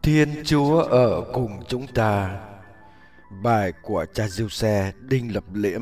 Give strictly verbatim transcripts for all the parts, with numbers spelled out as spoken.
Thiên Chúa ở cùng chúng ta. Bài của cha Giuse Đinh Lập Liễm.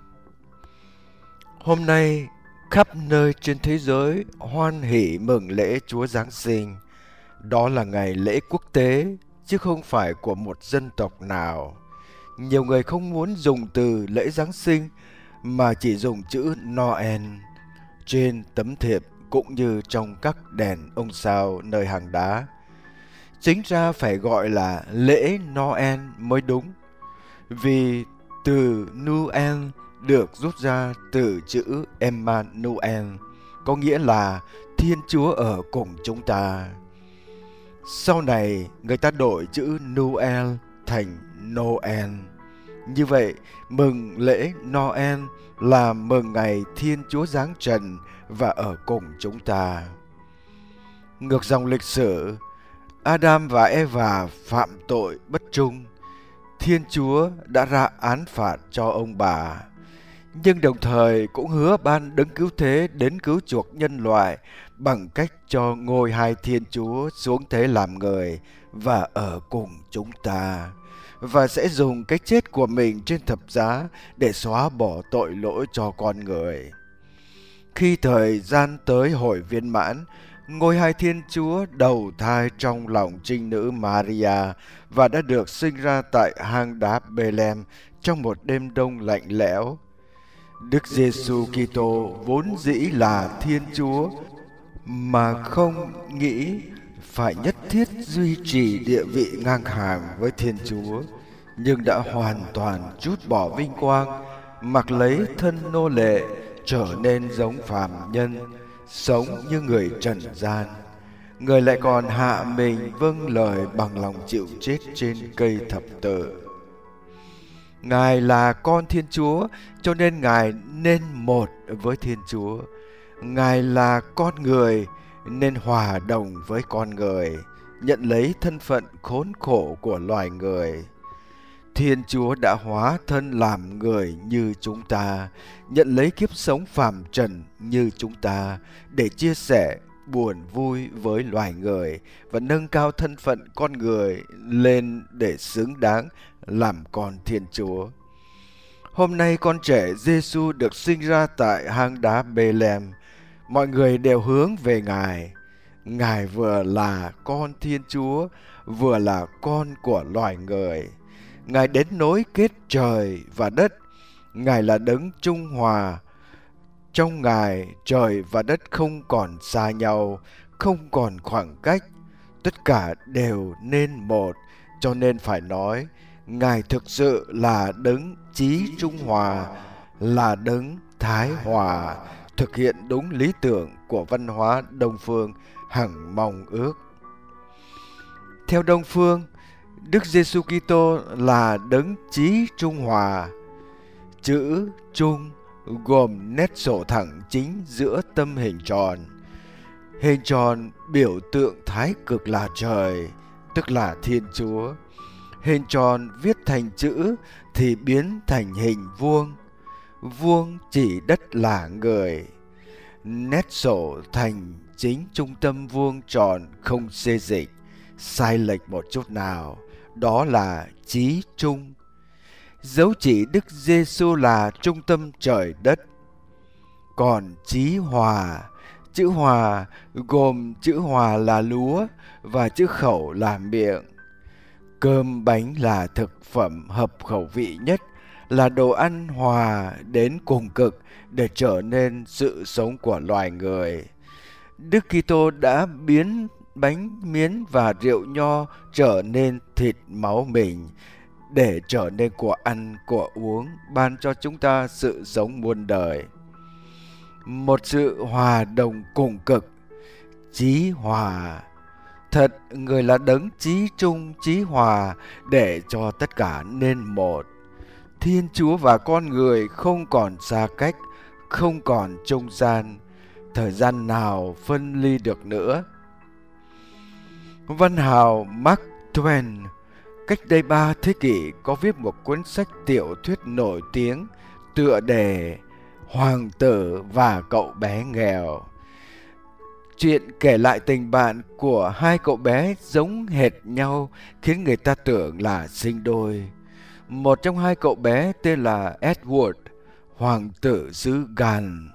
Hôm nay, khắp nơi trên thế giới hoan hỉ mừng lễ Chúa Giáng sinh. Đó là ngày lễ quốc tế, chứ không phải của một dân tộc nào. Nhiều người không muốn dùng từ lễ Giáng sinh, mà chỉ dùng chữ Noel trên tấm thiệp cũng như trong các đèn ông sao nơi hang đá. Chính ra phải gọi là lễ Noel mới đúng, vì từ Noel được rút ra từ chữ Emmanuel, có nghĩa là Thiên Chúa ở cùng chúng ta. Sau này người ta đổi chữ Noel thành Noel. Như vậy, mừng lễ Noel là mừng ngày Thiên Chúa giáng trần và ở cùng chúng ta. Ngược dòng lịch sử, Adam và Eva phạm tội bất trung. Thiên Chúa đã ra án phạt cho ông bà, nhưng đồng thời cũng hứa ban đấng cứu thế đến cứu chuộc nhân loại bằng cách cho ngôi hai Thiên Chúa xuống thế làm người và ở cùng chúng ta, và sẽ dùng cái chết của mình trên thập giá để xóa bỏ tội lỗi cho con người. Khi thời gian tới hồi viên mãn, ngôi hai Thiên Chúa đầu thai trong lòng trinh nữ Maria và đã được sinh ra tại hang đá Bethlehem trong một đêm đông lạnh lẽo. Đức Giêsu Kitô vốn dĩ là Thiên Chúa mà không nghĩ phải nhất thiết duy trì địa vị ngang hàng với Thiên Chúa, nhưng đã hoàn toàn trút bỏ vinh quang, mặc lấy thân nô lệ, trở nên giống phàm nhân, sống như người trần gian. Người lại còn hạ mình vâng lời bằng lòng chịu chết trên cây thập tự. Ngài là con Thiên Chúa, cho nên Ngài nên một với Thiên Chúa. Ngài là con người, nên hòa đồng với con người, nhận lấy thân phận khốn khổ của loài người. Thiên Chúa đã hóa thân làm người như chúng ta, nhận lấy kiếp sống phàm trần như chúng ta để chia sẻ buồn vui với loài người và nâng cao thân phận con người lên để xứng đáng làm con Thiên Chúa. Hôm nay con trẻ Giêsu được sinh ra tại hang đá Bethlehem. Mọi người đều hướng về Ngài. Ngài vừa là con Thiên Chúa, vừa là con của loài người. Ngài đến nối kết trời và đất. Ngài là đấng trung hòa. Trong Ngài, trời và đất không còn xa nhau, không còn khoảng cách. Tất cả đều nên một, cho nên phải nói, Ngài thực sự là đấng chí trung hòa, là đấng thái hòa, thực hiện đúng lý tưởng của văn hóa Đông phương hằng mong ước. Theo Đông phương, Đức Giêsu Kitô là đấng chí trung hòa. Chữ trung gồm nét sổ thẳng chính giữa tâm hình tròn. Hình tròn biểu tượng thái cực là trời, tức là Thiên Chúa. Hình tròn viết thành chữ thì biến thành hình vuông. Vuông chỉ đất là người. Nét sổ thành chính trung tâm vuông tròn không xê dịch, sai lệch một chút nào. Đó là chí trung. Dấu chỉ Đức Giêsu là trung tâm trời đất. Còn chí hòa, chữ hòa gồm chữ hòa là lúa và chữ khẩu là miệng. Cơm bánh là thực phẩm hợp khẩu vị nhất, là đồ ăn hòa đến cùng cực để trở nên sự sống của loài người. Đức Kitô đã biến bánh miến và rượu nho trở nên thịt máu mình, để trở nên của ăn, của uống, ban cho chúng ta sự sống muôn đời. Một sự hòa đồng cùng cực, chí hòa. Thật, người là đấng chí trung, chí hòa để cho tất cả nên một. Thiên Chúa và con người không còn xa cách, không còn trung gian, thời gian nào phân ly được nữa. Văn hào Mark Twain cách đây ba thế kỷ có viết một cuốn sách tiểu thuyết nổi tiếng tựa đề Hoàng tử và cậu bé nghèo. Chuyện kể lại tình bạn của hai cậu bé giống hệt nhau khiến người ta tưởng là sinh đôi. Một trong hai cậu bé tên là Edward, hoàng tử xứ Galles.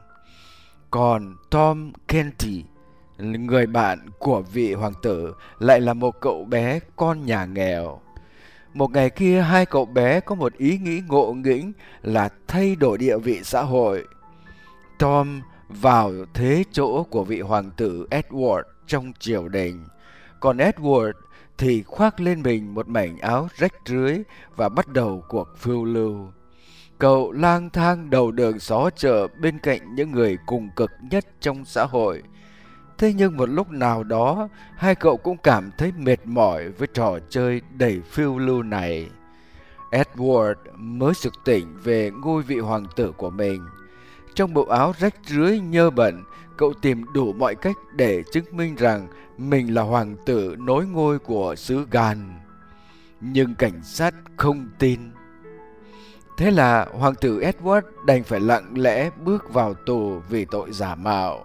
Còn Tom Canty, người bạn của vị hoàng tử, lại là một cậu bé con nhà nghèo. Một ngày kia, hai cậu bé có một ý nghĩ ngộ nghĩnh là thay đổi địa vị xã hội. Tom vào thế chỗ của vị hoàng tử Edward trong triều đình, còn Edward thì khoác lên mình một mảnh áo rách rưới và bắt đầu cuộc phiêu lưu. Cậu lang thang đầu đường xó chợ bên cạnh những người cùng cực nhất trong xã hội. Thế nhưng một lúc nào đó, hai cậu cũng cảm thấy mệt mỏi với trò chơi đầy phiêu lưu này. Edward mới sực tỉnh về ngôi vị hoàng tử của mình. Trong bộ áo rách rưới nhơ bẩn, cậu tìm đủ mọi cách để chứng minh rằng mình là hoàng tử nối ngôi của xứ Galles. Nhưng cảnh sát không tin. Thế là hoàng tử Edward đành phải lặng lẽ bước vào tù vì tội giả mạo.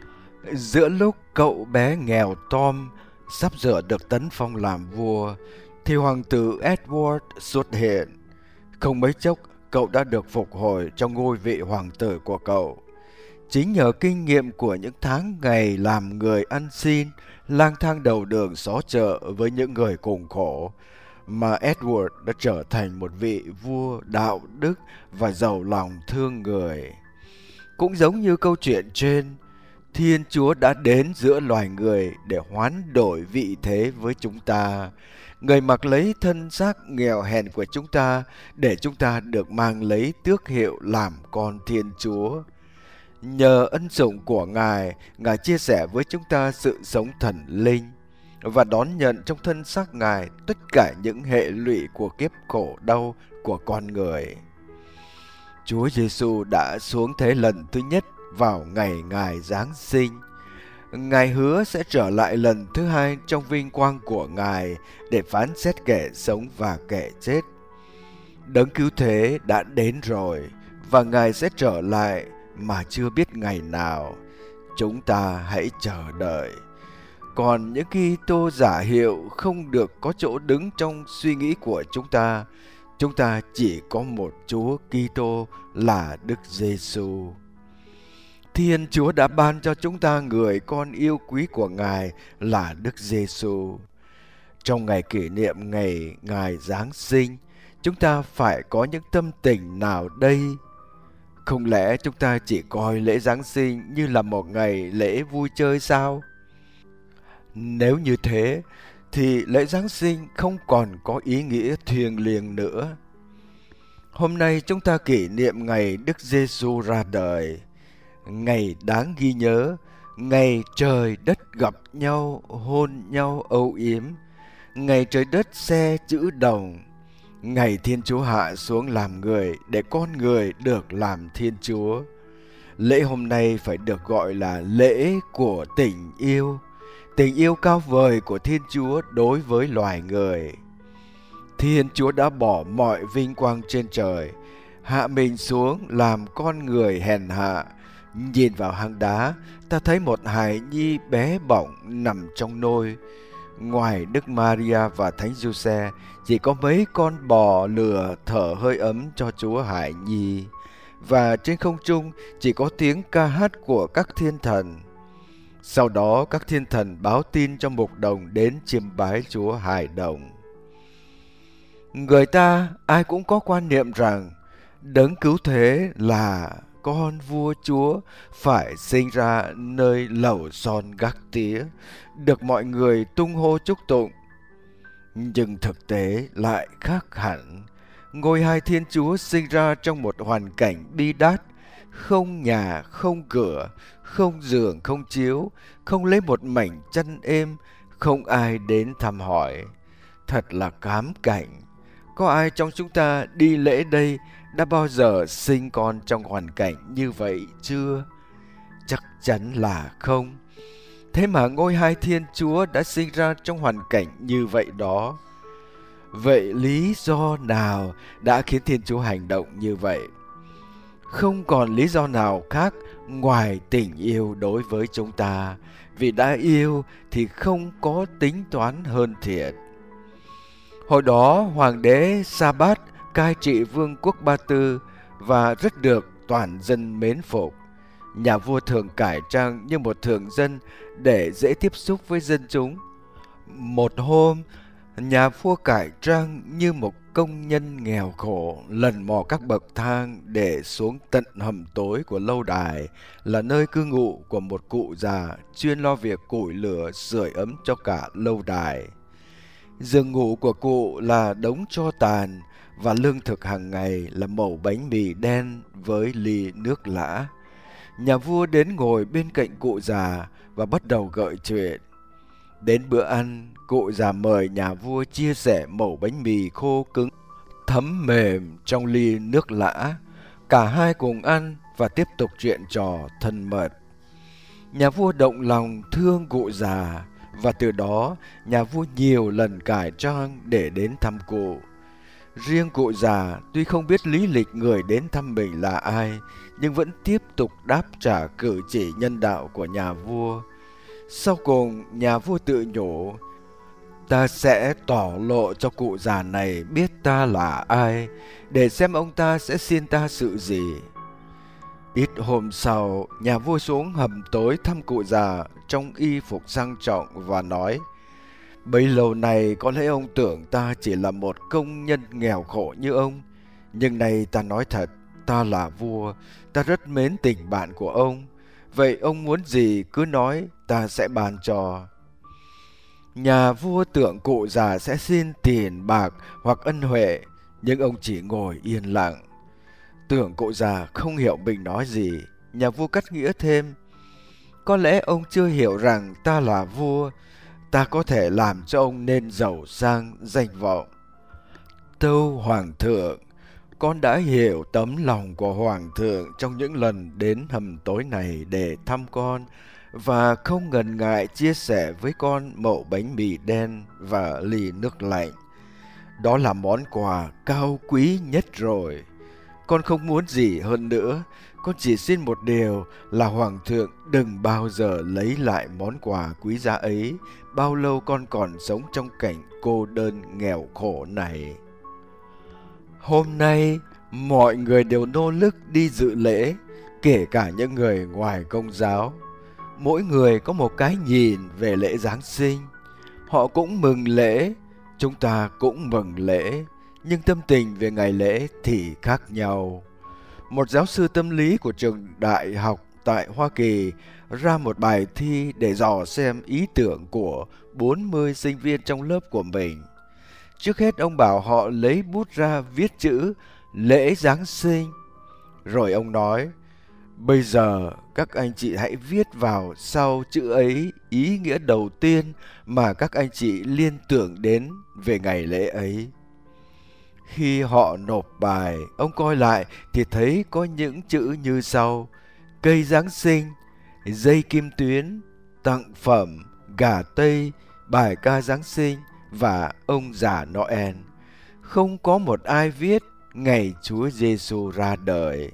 Giữa lúc cậu bé nghèo Tom sắp sửa được tấn phong làm vua, thì hoàng tử Edward xuất hiện. Không mấy chốc, cậu đã được phục hồi trong ngôi vị hoàng tử của cậu. Chính nhờ kinh nghiệm của những tháng ngày làm người ăn xin, lang thang đầu đường xó chợ với những người cùng khổ, mà Edward đã trở thành một vị vua đạo đức và giàu lòng thương người. Cũng giống như câu chuyện trên, Thiên Chúa đã đến giữa loài người để hoán đổi vị thế với chúng ta. Người mặc lấy thân xác nghèo hèn của chúng ta để chúng ta được mang lấy tước hiệu làm con Thiên Chúa. Nhờ ân sủng của Ngài, Ngài chia sẻ với chúng ta sự sống thần linh và đón nhận trong thân xác Ngài tất cả những hệ lụy của kiếp khổ đau của con người. Chúa Giêsu đã xuống thế lần thứ nhất vào ngày Ngài Giáng sinh. Ngài hứa sẽ trở lại lần thứ hai trong vinh quang của Ngài để phán xét kẻ sống và kẻ chết. Đấng cứu thế đã đến rồi và Ngài sẽ trở lại mà chưa biết ngày nào. Chúng ta hãy chờ đợi. Còn những Kitô giả hiệu không được có chỗ đứng trong suy nghĩ của chúng ta. Chúng ta chỉ có một Chúa Kitô là Đức Giêsu. Thiên Chúa đã ban cho chúng ta người con yêu quý của Ngài là Đức Giêsu. Trong ngày kỷ niệm ngày Ngài Giáng sinh, chúng ta phải có những tâm tình nào đây? Không lẽ chúng ta chỉ coi lễ Giáng sinh như là một ngày lễ vui chơi sao? Nếu như thế, thì lễ Giáng sinh không còn có ý nghĩa thiêng liêng nữa. Hôm nay chúng ta kỷ niệm ngày Đức Giêsu ra đời, ngày đáng ghi nhớ, ngày trời đất gặp nhau, hôn nhau âu yếm, ngày trời đất xe chữ đồng, ngày Thiên Chúa hạ xuống làm người để con người được làm Thiên Chúa. Lễ hôm nay phải được gọi là lễ của tình yêu, tình yêu cao vời của Thiên Chúa đối với loài người. Thiên Chúa đã bỏ mọi vinh quang trên trời, hạ mình xuống làm con người hèn hạ. Nhìn vào hang đá, ta thấy một hài nhi bé bỏng nằm trong nôi. Ngoài Đức Maria và Thánh Giuse, chỉ có mấy con bò lừa thở hơi ấm cho Chúa hài nhi. Và trên không trung chỉ có tiếng ca hát của các thiên thần. Sau đó các thiên thần báo tin cho mục đồng đến chiêm bái Chúa hài đồng. Người ta ai cũng có quan niệm rằng đấng cứu thế là con vua Chúa phải sinh ra nơi lầu son gác tía, được mọi người tung hô chúc tụng. Nhưng thực tế lại khác hẳn. Ngôi hai Thiên Chúa sinh ra trong một hoàn cảnh bi đát, không nhà, không cửa, không giường, không chiếu, không lấy một mảnh chăn êm, không ai đến thăm hỏi. Thật là cám cảnh. Có ai trong chúng ta đi lễ đây đã bao giờ sinh con trong hoàn cảnh như vậy chưa? Chắc chắn là không. Thế mà ngôi hai Thiên Chúa đã sinh ra trong hoàn cảnh như vậy đó. Vậy lý do nào đã khiến Thiên Chúa hành động như vậy? Không còn lý do nào khác ngoài tình yêu đối với chúng ta, vì đã yêu thì không có tính toán hơn thiệt. Hồi đó, hoàng đế Sa-bát cai trị vương quốc Ba Tư và rất được toàn dân mến phục. Nhà vua thường cải trang như một thường dân để dễ tiếp xúc với dân chúng. Một hôm, nhà vua cải trang như một công nhân nghèo khổ lần mò các bậc thang để xuống tận hầm tối của lâu đài, là nơi cư ngụ của một cụ già chuyên lo việc củi lửa sưởi ấm cho cả lâu đài. Giường ngủ của cụ là đống tro tàn và lương thực hàng ngày là mẩu bánh mì đen với ly nước lã. Nhà vua đến ngồi bên cạnh cụ già và bắt đầu gợi chuyện. Đến bữa ăn, cụ già mời nhà vua chia sẻ mẩu bánh mì khô cứng, thấm mềm trong ly nước lã. Cả hai cùng ăn và tiếp tục chuyện trò thân mật. Nhà vua động lòng thương cụ già, và từ đó nhà vua nhiều lần cải trang để đến thăm cụ. Riêng cụ già tuy không biết lý lịch người đến thăm mình là ai, nhưng vẫn tiếp tục đáp trả cử chỉ nhân đạo của nhà vua. Sau cùng, nhà vua tự nhủ, ta sẽ tỏ lộ cho cụ già này biết ta là ai, để xem ông ta sẽ xin ta sự gì. Ít hôm sau, nhà vua xuống hầm tối thăm cụ già trong y phục sang trọng và nói, bấy lâu nay có lẽ ông tưởng ta chỉ là một công nhân nghèo khổ như ông, nhưng nay ta nói thật, ta là vua, ta rất mến tình bạn của ông. Vậy ông muốn gì cứ nói, ta sẽ ban cho. Nhà vua tưởng cụ già sẽ xin tiền bạc hoặc ân huệ, nhưng ông chỉ ngồi yên lặng. Tưởng cụ già không hiểu mình nói gì, nhà vua cắt nghĩa thêm, có lẽ ông chưa hiểu rằng ta là vua, ta có thể làm cho ông nên giàu sang danh vọng. Tâu hoàng thượng, con đã hiểu tấm lòng của hoàng thượng trong những lần đến hầm tối này để thăm con, và không ngần ngại chia sẻ với con mẩu bánh mì đen và ly nước lạnh. Đó là món quà cao quý nhất rồi. Con không muốn gì hơn nữa, con chỉ xin một điều là hoàng thượng đừng bao giờ lấy lại món quà quý giá ấy, bao lâu con còn sống trong cảnh cô đơn nghèo khổ này. Hôm nay, mọi người đều nô nức đi dự lễ, kể cả những người ngoài Công giáo. Mỗi người có một cái nhìn về lễ Giáng sinh. Họ cũng mừng lễ, chúng ta cũng mừng lễ, nhưng tâm tình về ngày lễ thì khác nhau. Một giáo sư tâm lý của trường đại học tại Hoa Kỳ ra một bài thi để dò xem ý tưởng của bốn mươi sinh viên trong lớp của mình. Trước hết ông bảo họ lấy bút ra viết chữ lễ Giáng sinh. Rồi ông nói, bây giờ các anh chị hãy viết vào sau chữ ấy ý nghĩa đầu tiên mà các anh chị liên tưởng đến về ngày lễ ấy. Khi họ nộp bài, ông coi lại thì thấy có những chữ như sau: cây Giáng sinh, dây kim tuyến, tặng phẩm, gà Tây, bài ca Giáng sinh và ông già Noel. Không có một ai viết ngày Chúa Giêsu ra đời.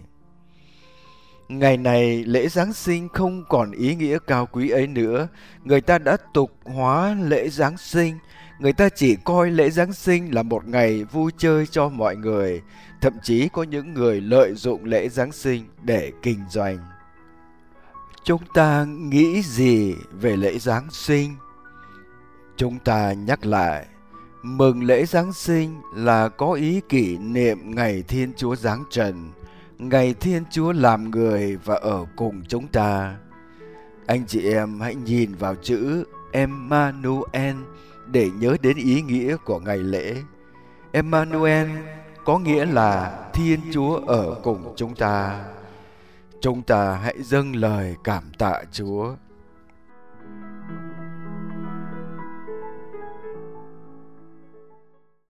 Ngày này lễ Giáng sinh không còn ý nghĩa cao quý ấy nữa. Người ta đã tục hóa lễ Giáng sinh. Người ta chỉ coi lễ Giáng sinh là một ngày vui chơi cho mọi người. Thậm chí có những người lợi dụng lễ Giáng sinh để kinh doanh. Chúng ta nghĩ gì về lễ Giáng sinh? Chúng ta nhắc lại, mừng lễ Giáng sinh là có ý kỷ niệm ngày Thiên Chúa giáng trần, ngày Thiên Chúa làm người và ở cùng chúng ta. Anh chị em hãy nhìn vào chữ Emmanuel để nhớ đến ý nghĩa của ngày lễ. Emmanuel có nghĩa là Thiên Chúa ở cùng chúng ta. Chúng ta hãy dâng lời cảm tạ Chúa.